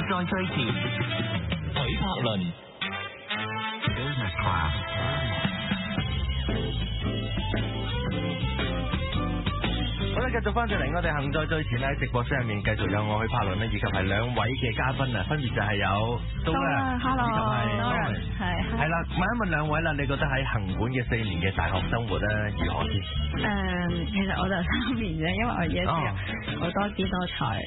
在最前， 許柏倫。 Business Class。 好啦，繼續翻上嚟，我哋行在最前喺直播室入面，繼續有我許柏倫咧，以及係兩位嘅嘉賓啊，分別就係有東啊，以及係 Lauren， 係啦，問一問兩位啦，你覺得喺行管嘅4年嘅大學生活咧如何先？ 其實我就3年啫，因為我而家好多姿多彩，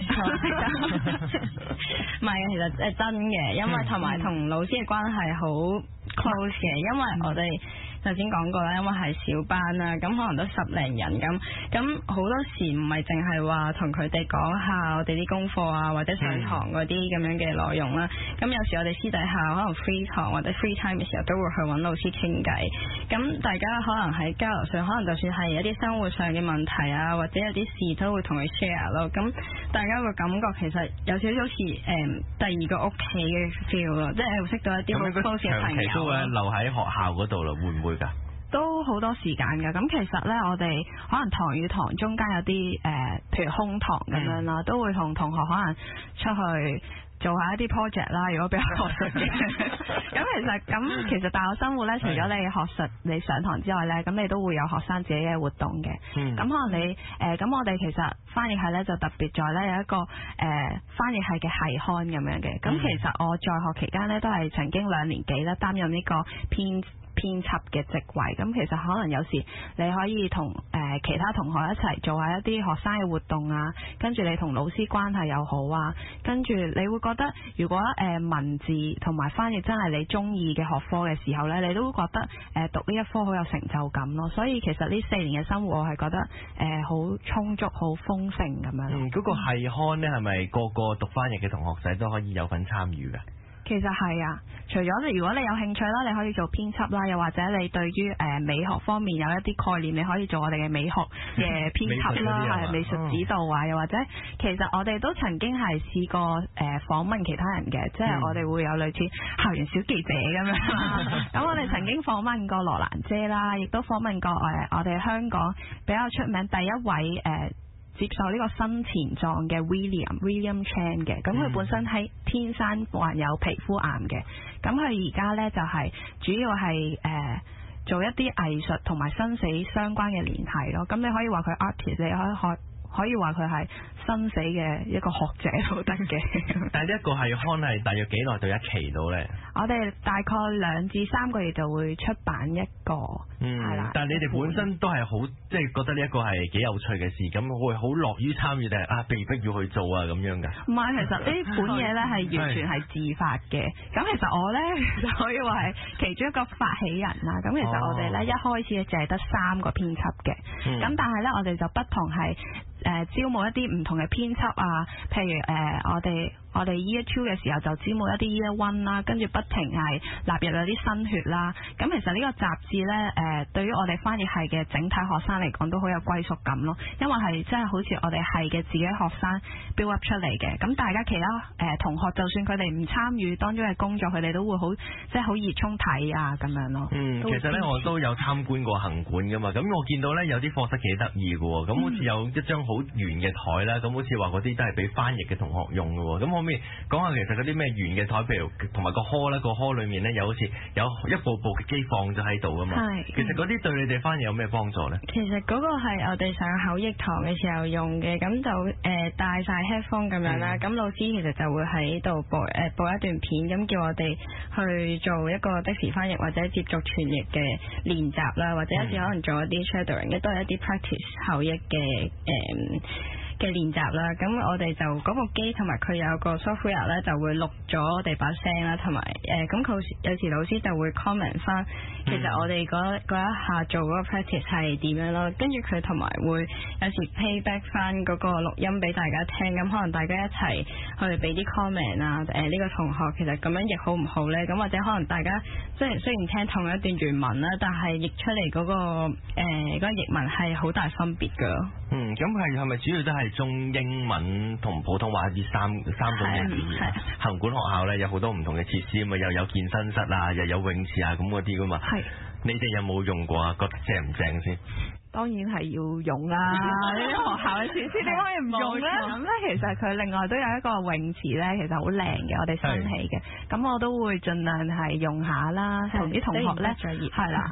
唔係其實真嘅，因為同埋同老師嘅關係好 close 嘅，因為我哋頭先講過啦，因為係小班啦，咁可能都10零人咁好多時唔係淨係話同佢哋講下我哋啲功課啊，或者上堂嗰啲咁樣嘅內容啦。咁有時我哋私底下可能 free 堂或者 free time 嘅時候，都會去揾老師傾偈。咁大家可能喺交流上，可能就算係一啲生活上嘅問題啊，或者有啲事都會同佢 share 咯。咁大家會感覺其實有少少似第二個屋企嘅 feel 咯，即係會識到一啲好 close 嘅朋友。 長期都會留喺學校嗰度啦，會唔會㗎？ 都好多時間㗎，咁其實呢，我哋可能堂與堂中間有啲譬如空堂咁樣啦，都會同同學可能出去做下一啲 project 啦。如果比較學術嘅，咁其實大學生活呢，除咗你學術你上堂之外呢，咁你都會有學生自己嘅活動嘅。咁可能你咁我哋其實翻譯系呢，就特別在呢有一個翻譯系嘅系刊咁樣嘅。咁其實我在學期間呢，都係曾經2年幾咧擔任呢個編輯嘅職位，咁其實可能有時你可以同其他同學一齊做下一啲學生嘅活動啊，跟住你同老師關係又好啊，跟住你會覺得如果文字同埋翻譯真係你中意嘅學科嘅時候呢，你都會覺得讀呢一科好有成就感咯。所以其實呢4年嘅生活我係覺得好充足、好豐盛咁樣。 嗰個系刊呢，係咪個個讀翻譯嘅同學仔都可以有份參與㗎？ 其實係啊，除咗如果你有興趣啦，你可以做編輯啦，又或者你對於美學方面有一啲概念，你可以做我哋嘅美學嘅編輯啦，係美術指導啊，又或者其實我哋都曾經係試過訪問其他人嘅，即係我哋會有類似校園小記者咁樣。咁我哋曾經訪問過羅蘭姐啦，亦都訪問過我哋香港比較出名第一位接受呢個生前狀嘅 William Chan 嘅，咁佢本身係天生患有皮膚癌嘅，咁佢而家呢就係主要係做一啲藝術同埋生死相關嘅聯繫咯，咁你可以話佢 artist，你可以話佢係生死嘅一個學者都得嘅。 但係呢一個係刊係大約幾耐到一期到呢？ 我哋大概2至3個月就會出版一個，係啦。 但係你哋本身都係好，即係覺得呢一個係幾有趣嘅事，咁會好樂於參與定係被逼要去做啊咁樣㗎？ 唔係，其實呢本嘢呢係完全係自發嘅。咁其實我呢就可以話係其中一個發起人啦。咁其實我哋呢一開始淨係得3個編輯嘅，咁但係呢我哋就不同係招募一啲唔同嘅編輯啊，譬如我哋 Year 2嘅時候就招募一啲 Year 1啦，跟住不停係納入咗啲新血啦。咁其實呢個雜誌呢，對於我哋翻譯系嘅整體學生嚟講都好有歸屬感咯，因為係真係好似我哋系嘅自己學生 build up 出嚟嘅。咁大家其他同學就算佢哋唔參與當中嘅工作，佢哋都會好即係好熱衷睇啊咁樣咯。 其實呢，我都有參觀過行館噶嘛，咁我見到呢，有啲課室幾得意嘅喎，咁好似有一張好圓嘅台啦，咁好似話嗰啲都係俾翻譯嘅同學用嘅喎，咁可唔可以講下其實嗰啲咩圓嘅台，譬如同埋個殼咧，個殼裏面咧有好似有一部嘅機放咗喺度噶嘛？係。其實嗰啲對你哋翻譯有咩幫助咧？ 其實嗰個係我哋上口譯堂嘅時候用嘅，咁就帶晒 headphone 咁樣啦。咁老師其實就會喺度播一段片，咁叫我哋去做一個即時翻譯或者接續傳譯嘅練習啦，或者有時可能做一啲 shadowing，都係一啲 practice 口譯嘅練習啦，咁我哋就嗰部機同埋佢有個 software 咧，就會錄咗我哋把聲啦，同埋咁佢有時老師就會 comment 翻，其實我哋嗰一下做嗰個 practice 係點樣咯，跟住佢同埋會有時 playback 翻嗰個錄音俾大家聽，咁可能大家一齊去俾啲 comment 啊，呢個同學其實咁樣譯好唔好咧？咁或者可能大家雖然聽同一段原文啦，但係譯出嚟嗰個譯文係好大分別㗎。 咁係咪主要都係中英文同普通話呢三種嘅語言？行管學校咧有好多唔同嘅設施啊嘛，又有健身室啊，又有泳池啊咁嗰啲噶嘛。係。你哋有冇用過啊？覺得正唔正先？ 當然係要用啦。呢啲學校嘅設施點可以唔用咧？咁咧其實佢另外都有一個泳池咧，其實好靚嘅，我哋新起嘅。咁我都會盡量係用下啦，同啲同學咧係啦。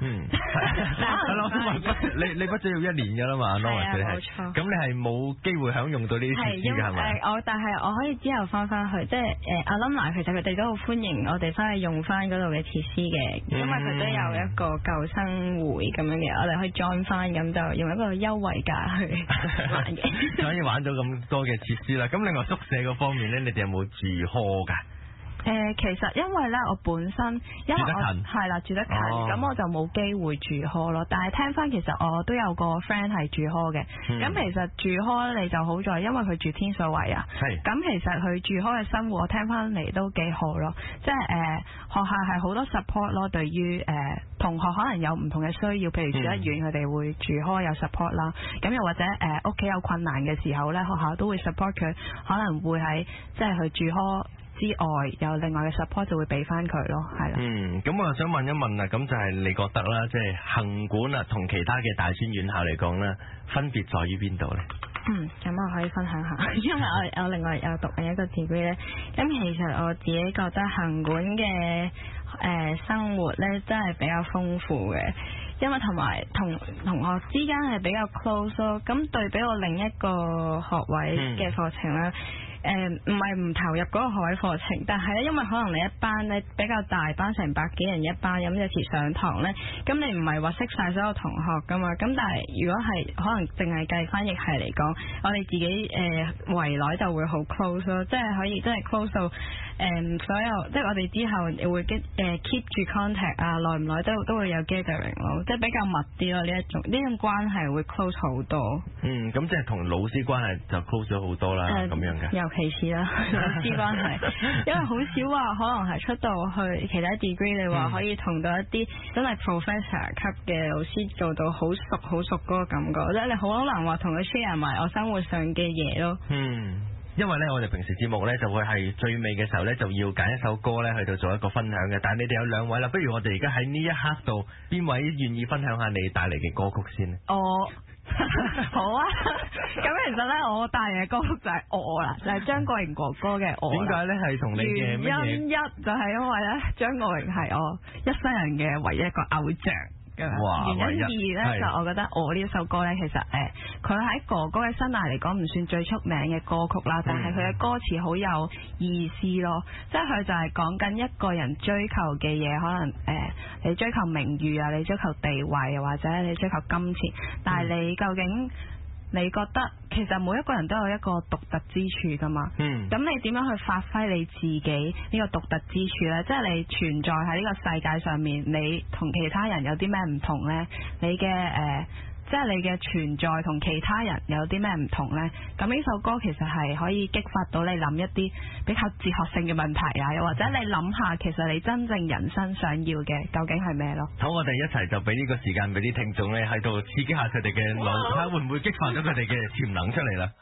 你畢咗要1年㗎啦嘛， 係啊，冇錯。 咁你係冇機會享用到呢啲設施㗎係咪？ 但係我可以之後翻去，即係alumni其實佢哋都好歡迎我哋翻去用翻嗰度嘅設施嘅，因為佢都有一個救生會咁樣嘅，我哋可以 join 翻，咁就用一個優惠價去玩嘅， 可以玩到咁多嘅設施啦。咁另外宿舍嗰方面咧，你哋有冇住 hall 㗎？ 其實因為咧，我本身因為我係啦住得近，咁我就冇機會住 hall 咯。但係聽翻其實我都有個 friend 係住 hall 嘅。咁其實住 hall 你就好在，因為佢住天水圍啊。咁其實佢住 hall 嘅生活，我聽翻嚟都幾好咯。即係學校係好多 support 咯，對於同學可能有唔同嘅需要，譬如住得遠，佢哋會住 hall 有 support 啦。咁又或者屋企有困難嘅時候咧，學校都會 support 佢，可能會喺即係佢住 hall之外有另外嘅 support 就會俾翻佢咯，係啦。 咁我又想問一問啊，咁就係你覺得啦，即係行管啊，同其他嘅大專院校嚟講咧，分別在於邊度咧？ 咁我可以分享下，因為我另外有讀另一個 degree 咧。咁其實我自己覺得行管嘅生活咧，真係比較豐富嘅，因為同埋同學之間係比較 close 咯。咁對比我另一個學位嘅課程咧。唔係唔投入嗰個學位課程，但係咧，因為可能你一班咧比較大班，成100幾人一班，咁有時上堂咧，咁你唔係話識晒所有同學噶嘛，咁但係如果係可能淨係計翻譯系嚟講，我哋自己圍內就會好 close 咯，即係可以真係 close 到所有，即係我哋之後會keep 住 contact 啊，耐唔耐都會有 gathering 咯，即係比較密啲咯，呢種關係會 close 好多。 咁即係同老師關係就 close 咗好多啦，咁樣嘅。 尤其是啦，老師關係，因為好少話可能係出到去其他 degree， 你話可以同到一啲真係 professor 級嘅老師做到好熟嗰個感覺，即係你好難話同佢 share 埋我生活上嘅嘢咯。 因為咧，我哋平時節目咧就會係最尾嘅時候咧，就要揀一首歌咧去到做一個分享嘅。但係你哋有2位啦，不如我哋而家喺呢一刻度，邊位願意分享下你帶嚟嘅歌曲先呢？ 好啊，咁其實咧，我帶嚟嘅歌曲就係我啦，就係張國榮哥哥嘅我。 點解咧？係同你嘅原因一就係因為咧，張國榮係我一生人嘅唯一一個偶像。原因2咧，就我覺得我呢首歌咧，其實佢喺哥哥嘅生涯嚟講唔算最出名嘅歌曲啦，但係佢嘅歌詞好有意思咯，即係佢就係講緊一個人追求嘅嘢，可能你追求名譽啊，你追求地位，或者你追求金錢，但係你究竟你覺得其實每一個人都有一個獨特之處噶嘛？咁你點樣去發揮你自己呢個獨特之處呢？即係你存在喺呢個世界上面，你同其他人有啲咩唔同呢？你嘅即係你嘅存在同其他人有啲咩唔同呢？咁呢首歌其實係可以激發到你諗一啲比較哲學性嘅問題啊，又或者你諗下其實你真正人生想要嘅究竟係咩咯？ 好，我哋一齊就俾呢個時間俾啲聽眾咧喺度刺激下佢哋嘅腦，睇下會唔會激發咗佢哋嘅潛能出嚟啦。